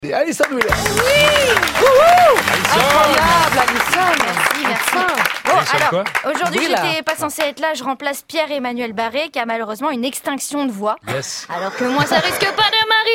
Alison Wheeler. Incroyable, Alison. Merci. Bon, Alison alors, quoi aujourd'hui, Wheeler. j'étais pas censée être là. Je remplace Pierre-Emmanuel Barré, qui a malheureusement une extinction de voix. Yes. Alors que moi, ça risque pas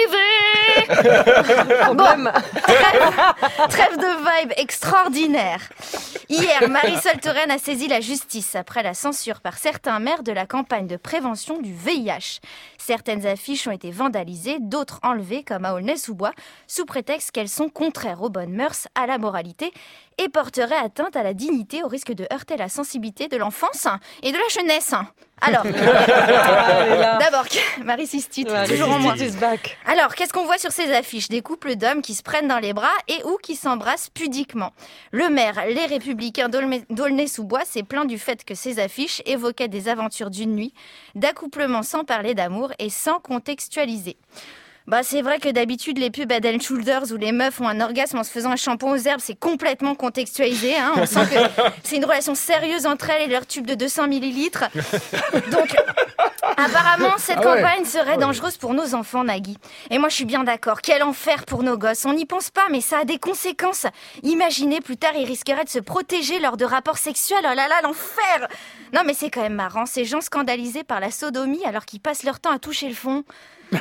de m'arriver. Problème. Trêve de vibe extraordinaire. Hier, Marisol Touraine a saisi la justice après la censure par certains maires de la campagne de prévention du VIH. Certaines affiches ont été vandalisées, d'autres enlevées, comme à Aulnay-sous-Bois, sous prétexte qu'elles sont contraires aux bonnes mœurs, à la moralité et porteraient atteinte à la dignité au risque de heurter la sensibilité de l'enfance et de la jeunesse. Alors, d'abord, Marie Sistute, toujours en moi. Alors, qu'est-ce qu'on voit sur ces affiches ? Des couples d'hommes qui se prennent dans les bras et ou qui s'embrassent pudiquement. Le maire, les Républicains d'Aulnay-sous-Bois, s'est plaint du fait que ces affiches évoquaient des aventures d'une nuit, d'accouplement sans parler d'amour et sans contextualiser. Bah, c'est vrai que d'habitude, les pubs Head & Shoulders où les meufs ont un orgasme en se faisant un shampoing aux herbes, c'est complètement contextualisé. Hein. On sent que c'est une relation sérieuse entre elles et leur tube de 200 millilitres. Donc, apparemment, cette campagne serait dangereuse pour nos enfants, Nagui. Et moi, je suis bien d'accord. Quel enfer pour nos gosses. On n'y pense pas, mais ça a des conséquences. Imaginez, plus tard, ils risqueraient de se protéger lors de rapports sexuels. Oh là là, l'enfer! Non, mais c'est quand même marrant. Ces gens scandalisés par la sodomie alors qu'ils passent leur temps à toucher le fond. Et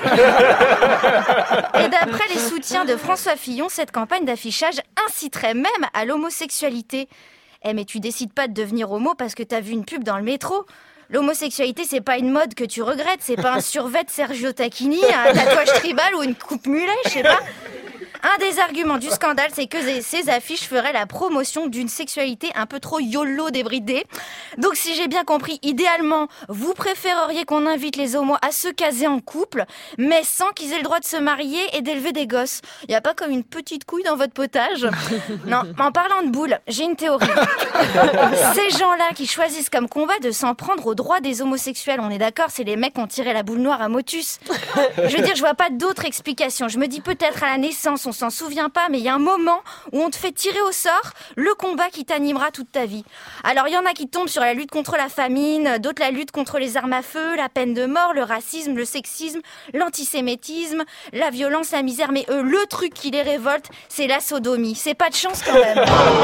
d'après les soutiens de François Fillon, cette campagne d'affichage inciterait même à l'homosexualité. Eh mais tu décides pas de devenir homo parce que t'as vu une pub dans le métro. L'homosexualité, c'est pas une mode que tu regrettes, c'est pas un survêt de Sergio Tacchini, un tatouage tribal ou une coupe mulet, je sais pas. Un des arguments du scandale, c'est que ces affiches feraient la promotion d'une sexualité un peu trop YOLO débridée. Donc si j'ai bien compris, idéalement, vous préféreriez qu'on invite les homos à se caser en couple, mais sans qu'ils aient le droit de se marier et d'élever des gosses. Y a pas comme une petite couille dans votre potage ? Non, en parlant de boules, j'ai une théorie. Ces gens-là qui choisissent comme combat de s'en prendre aux droits des homosexuels, on est d'accord, c'est les mecs qui ont tiré la boule noire à Motus. Je veux dire, je vois pas d'autre explication. Je me dis peut-être à la naissance, on s'en souvient pas, mais il y a un moment où on te fait tirer au sort le combat qui t'animera toute ta vie. Alors il y en a qui tombent sur la lutte contre la famine, d'autres la lutte contre les armes à feu, la peine de mort, le racisme, le sexisme, l'antisémitisme, la violence, la misère, mais eux, le truc qui les révolte, c'est la sodomie. C'est pas de chance quand même.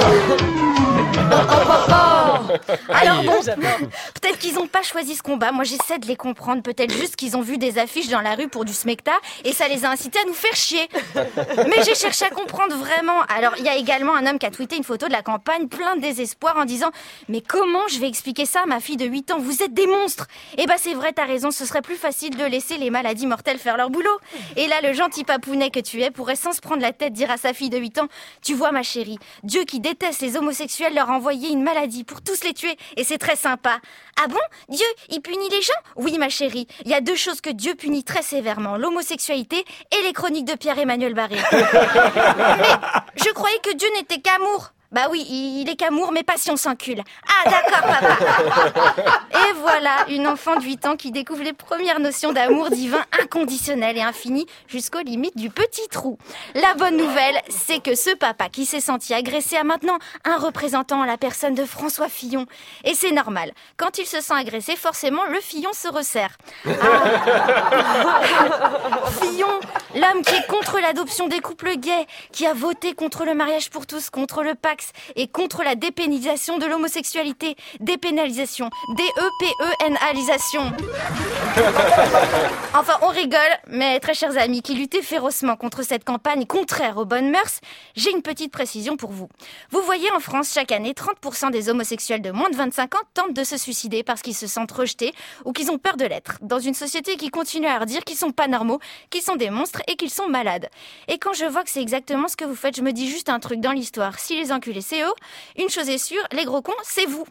Alors bon, peut-être qu'ils n'ont pas choisi ce combat, moi j'essaie de les comprendre, peut-être juste qu'ils ont vu des affiches dans la rue pour du smecta et ça les a incités à nous faire chier. Mais j'ai cherché à comprendre vraiment. Alors il y a également un homme qui a tweeté une photo de la campagne plein de désespoir en disant « Mais comment je vais expliquer ça à ma fille de 8 ans ? Vous êtes des monstres !» Eh ben c'est vrai, t'as raison, ce serait plus facile de laisser les maladies mortelles faire leur boulot. Et là, le gentil papounet que tu es pourrait sans se prendre la tête dire à sa fille de 8 ans « Tu vois ma chérie, Dieu qui déteste les homosexuels leur a envoyé une maladie pour tous les tuer et c'est très sympa. » Ah bon ? Dieu, il punit les gens ? Oui ma chérie, il y a deux choses que Dieu punit très sévèrement, l'homosexualité et les chroniques de Pierre-Emmanuel Barré. Mais je croyais que Dieu n'était qu'amour. Bah oui, il est qu'amour, mais pas si on s'encule. Ah d'accord, papa. Et voilà, une enfant de 8 ans qui découvre les premières notions d'amour divin inconditionnel et infini jusqu'aux limites du petit trou. La bonne nouvelle, c'est que ce papa qui s'est senti agressé a maintenant un représentant en la personne de François Fillon. Et c'est normal. Quand il se sent agressé, forcément, le Fillon se resserre. Fillon, l'homme qui est contre l'adoption des couples gays, qui a voté contre le mariage pour tous, contre le Pax et contre la dépénalisation de l'homosexualité. Dépénalisation. D-E-P-E-N-alisation. Enfin, on rigole, mais très chers amis qui luttaient férocement contre cette campagne contraire aux bonnes mœurs, j'ai une petite précision pour vous. Vous voyez, en France, chaque année, 30% des homosexuels de moins de 25 ans tentent de se suicider parce qu'ils se sentent rejetés ou qu'ils ont peur de l'être. Dans une société qui continue à leur dire qu'ils sont pas normaux, qu'ils sont des monstres et qu'ils sont malades. Et quand je vois que c'est exactement ce que vous faites, je me dis juste un truc dans l'histoire. Si les enculés c'est eux, une chose est sûre, les gros cons, c'est vous.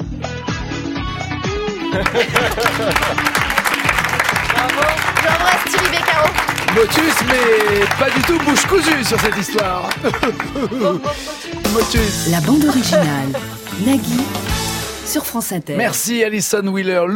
Bravo. J'embrasse Thierry Beccaro. Motus, mais pas du tout bouche cousue sur cette histoire. Motus. La bande originale, Nagui, sur France Inter. Merci Alison Wheeler.